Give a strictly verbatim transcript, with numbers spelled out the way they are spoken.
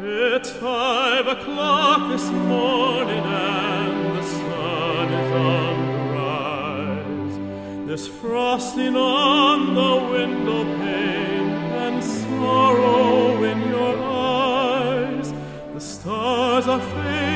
It's five o'clock this morning and the sun is on the rise. There's frosting on the window pane and sorrow in your eyes. The stars are fading.